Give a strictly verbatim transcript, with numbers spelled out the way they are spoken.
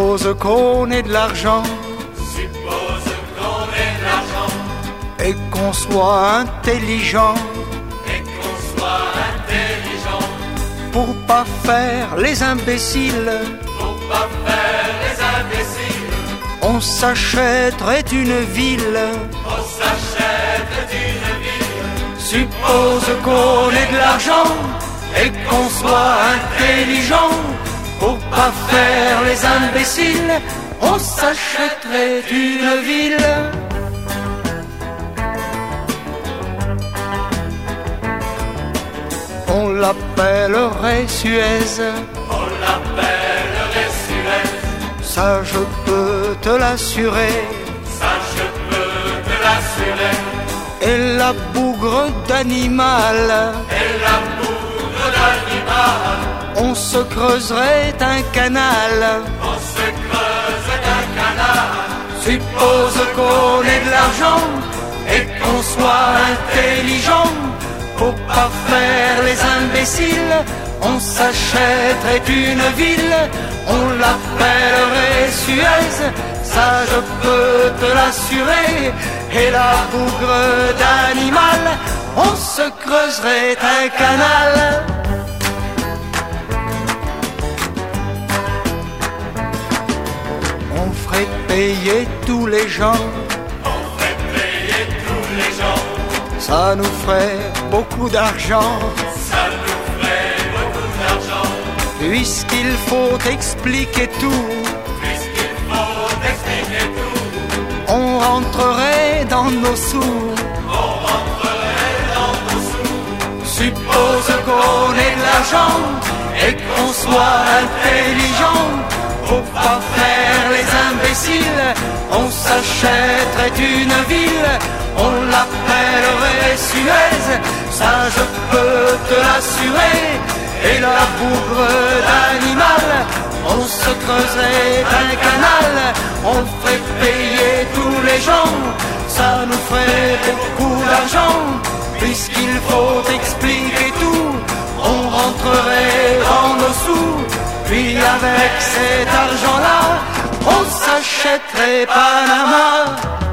Suppose qu'on ait de l'argent, suppose qu'on ait de l'argent, et qu'on soit intelligent, et qu'on soit intelligent, pour pas faire les imbéciles, pour pas faire les imbéciles, on s'achèterait une ville. on s'achète une ville. Suppose qu'on ait de l'argent, et qu'on soit intelligent, pour pas faire les imbéciles, on s'achèterait une ville. On l'appellerait Suez, On l'appellerait Suez, ça je peux te l'assurer. ça je peux te l'assurer. Et la bougre d'animal, Et la poudre d'animal, on se creuserait un canal. on se creuse un canal. Suppose qu'on ait de l'argent, et qu'on soit intelligent, pour pas faire les imbéciles, on s'achèterait une ville. On l'appellerait Suez, ça je peux te l'assurer. Et la bougre d'animal, on se creuserait un canal. On ferait payer tous les gens, On ferait payer tous les gens, ça nous ferait beaucoup d'argent. ça nous ferait beaucoup d'argent. Puisqu'il faut expliquer tout, Puisqu'il faut expliquer tout, on rentrerait dans nos sous. on rentrerait dans nos sous. Suppose qu'on ait de l'argent, et qu'on soit intelligent, pour pas faire les imbéciles, on s'achèterait une ville. On l'appellerait Suez, ça je peux te l'assurer. Et la bougre d'animal, on se creuserait un canal. On ferait payer tous les gens, ça nous ferait beaucoup d'argent. Puisqu'il faut expliquer tout, on rentrerait dans nos sous. Puis avec cet argent-là, on s'achèterait Panama.